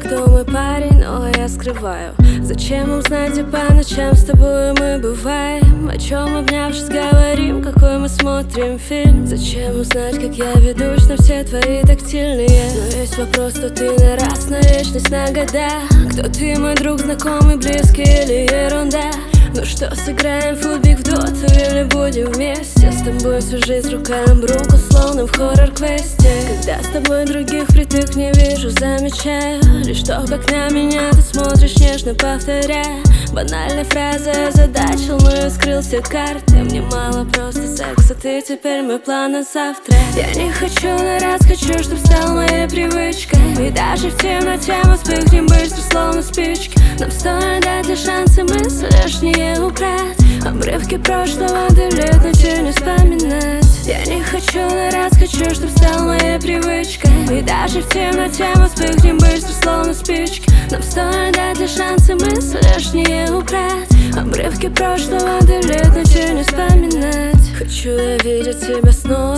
кто мой парень, но я скрываю. Зачем узнать, где по ночам с тобой мы бываем? О чем, обнявшись, говорим, какой мы смотрим фильм? Зачем узнать, как я ведусь на все твои тактильные? Но есть вопрос, кто ты на раз, на вечность, на года. Кто ты, мой друг, знакомый, близкий или ерунда? Ну что, сыграем в футбик в доту или будем вместе? С тобой всю жизнь рука об руку, словно в хоррор-квесте. Когда с тобой других впритык не вижу, замечаю лишь то, как на меня ты смотришь, нежно повторяя банальная фраза, озадачил, но я скрыл все карты. Мне мало просто секса, ты теперь мой план на завтра. Я не хочу на раз, хочу, чтоб стал моей привычкой. И даже в темноте мы вспыхнем быстро, словно спички. Нам стоит дать лишь шансы мысли лишние убрать. Обрывки прошлого делить, ничего не вспоминать. Я не хочу на раз, хочу, чтоб стал моей привычкой. И даже в темноте мы вспыхнем быстро, словно спички. Нам стоит дать лишь шансы мысли лишние убрать. Обрывки прошлого делить, ничего не вспоминать. Хочу я видеть тебя снова.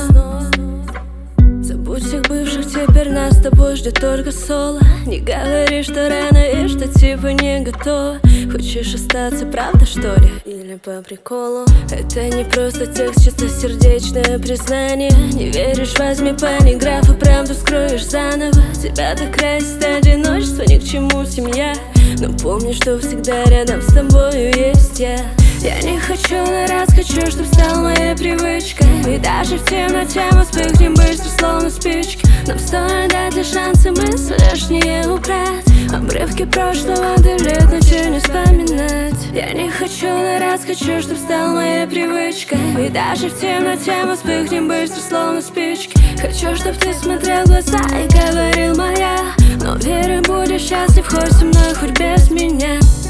Забудь всех бывших, теперь нас с тобой ждет только соло. Не говори, что рано и что типа не готова. Хочешь остаться, правда что ли? Или по приколу? Это не просто текст, чистосердечное признание. Не веришь, возьми полиграф и правду вскроешь заново. Тебя так красит одиночество, ни к чему семья. Но помни, что всегда рядом с тобою есть я. Я не хочу на раз, хочу, чтоб стал моей привычкой. И даже в темноте мы вспыхнем быстро, словно спички. Нам стоит дать лишь шансы мысли лишние убрать. Обрывки прошлого делить, ничего не вспоминать. Я не хочу на раз, хочу, чтоб стал моей привычкой. И даже в темноте мы вспыхнем быстро, словно спички. Хочу, чтоб ты смотрел в глаза и говорил моя. Но верю, будешь счастлив, хоть со мной, хоть без меня.